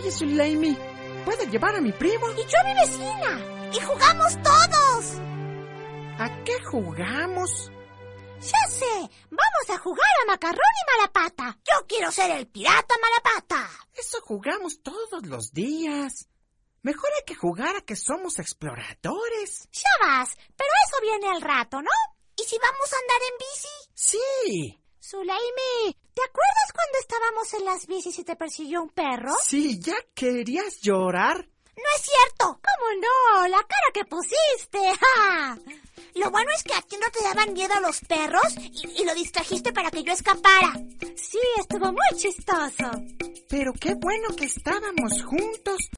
Oye, Zuleimi, ¿puedo llevar a mi primo? Y yo a mi vecina. Y jugamos todos. ¿A qué jugamos? Ya sé, vamos a jugar a Macarrón y Malapata. Yo quiero ser el pirata Malapata. Eso jugamos todos los días. Mejor hay que jugar a que somos exploradores. Ya vas, pero eso viene al rato, ¿no? ¿Y si vamos a andar en bici? Sí. Zuleimi, ¿te acuerdas cuando estábamos en las bicis y te persiguió un perro? Sí, ¿ya querías llorar? No es cierto. ¿Cómo no? La cara que pusiste. ¡Ja! Lo bueno es que a ti no te daban miedo los perros y lo distrajiste para que yo escapara. Sí, estuvo muy chistoso. Pero qué bueno que estábamos juntos.